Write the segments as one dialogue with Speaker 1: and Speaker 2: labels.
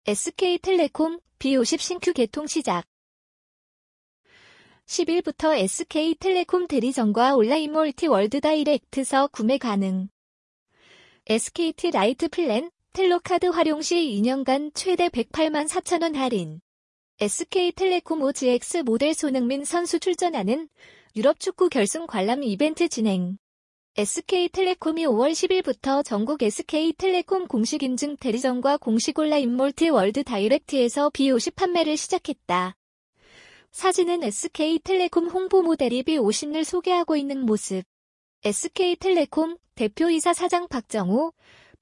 Speaker 1: SK텔레콤 B50 신규 개통 시작. 10일부터 SK텔레콤 대리점과 온라인 멀티 월드 다이렉트서 구매 가능. SKT 라이트 플랜, 텔로카드 활용 시 2년간 최대 108만 4천원 할인. SK텔레콤 OGX 모델 손흥민 선수 출전하는 유럽 축구 결승 관람 이벤트 진행. SK텔레콤이 5월 10일부터 전국 SK텔레콤 공식 인증 대리점과 공식 온라인 멀티 월드 다이렉트에서 B50 판매를 시작했다. 사진은 SK텔레콤 홍보 모델이 B50을 소개하고 있는 모습. SK텔레콤 대표이사 사장 박정호,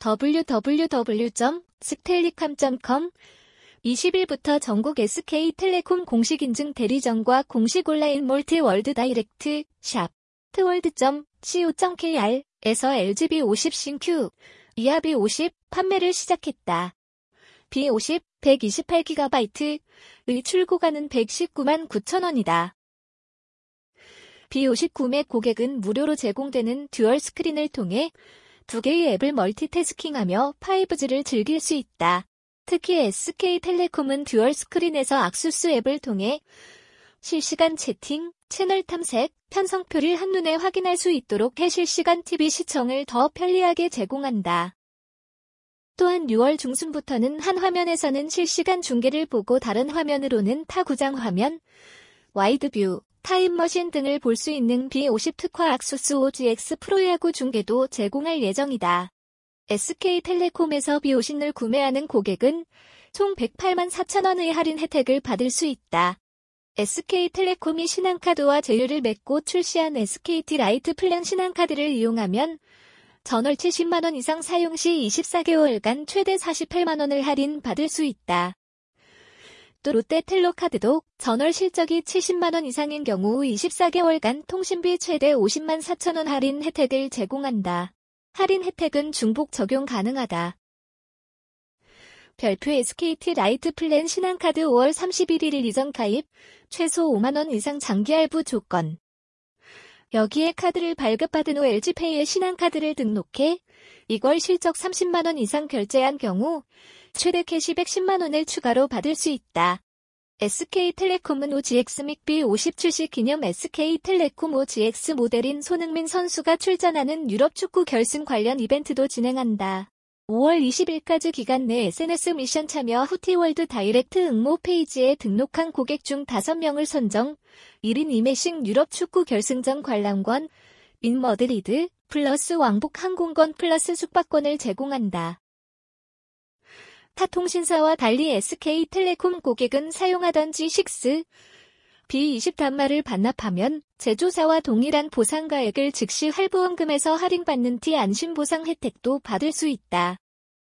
Speaker 1: www.stellicom.com 20일부터 전국 SK텔레콤 공식 인증 대리점과 공식 온라인 멀티 월드 다이렉트 샵 tworld.co.kr에서 LG B50 신규 이하 B50 판매를 시작했다. B50 128GB의 출고가는 119만 9천원이다. B50 구매 고객은 무료로 제공되는 듀얼 스크린을 통해 2개의 앱을 멀티태스킹하며 5G를 즐길 수 있다. 특히 SK텔레콤은 듀얼 스크린에서 악수스 앱을 통해 실시간 채팅, 채널 탐색, 편성표를 한눈에 확인할 수 있도록 해 실시간 TV 시청을 더 편리하게 제공한다. 또한 6월 중순부터는 한 화면에서는 실시간 중계를 보고 다른 화면으로는 타 구장 화면, 와이드뷰, 타임머신 등을 볼 수 있는 B50 특화 악수스 OGX 프로야구 중계도 제공할 예정이다. SK텔레콤에서 B50을 구매하는 고객은 총 108만 4천원의 할인 혜택을 받을 수 있다. SK텔레콤이 신한카드와 제휴를 맺고 출시한 SKT 라이트 플랜 신한카드를 이용하면 전월 70만원 이상 사용 시 24개월간 최대 48만원을 할인 받을 수 있다. 또 롯데텔로카드도 전월 실적이 70만원 이상인 경우 24개월간 통신비 최대 50만 4천원 할인 혜택을 제공한다. 할인 혜택은 중복 적용 가능하다. 별표 SKT 라이트 플랜 신한카드 5월 31일 이전 가입, 최소 5만원 이상 장기 할부 조건. 여기에 카드를 발급받은 후 LG페이에 신한카드를 등록해 이월 실적 30만원 이상 결제한 경우 최대 캐시백 10만원을 추가로 받을 수 있다. SK텔레콤은 OGX 믹 B50 출시 기념 SK텔레콤 OGX 모델인 손흥민 선수가 출전하는 유럽 축구 결승 관련 이벤트도 진행한다. 5월 20일까지 기간 내 SNS 미션 참여 후 티월드 다이렉트 응모 페이지에 등록한 고객 중 5명을 선정 1인 2매씩 유럽 축구 결승전 관람권, 인 머드리드, 플러스 왕복 항공권 플러스 숙박권을 제공한다. 타 통신사와 달리 SK텔레콤 고객은 사용하던 G6, B20 단말을 반납하면 제조사와 동일한 보상가액을 즉시 할부원금에서 할인받는 T 안심보상 혜택도 받을 수 있다.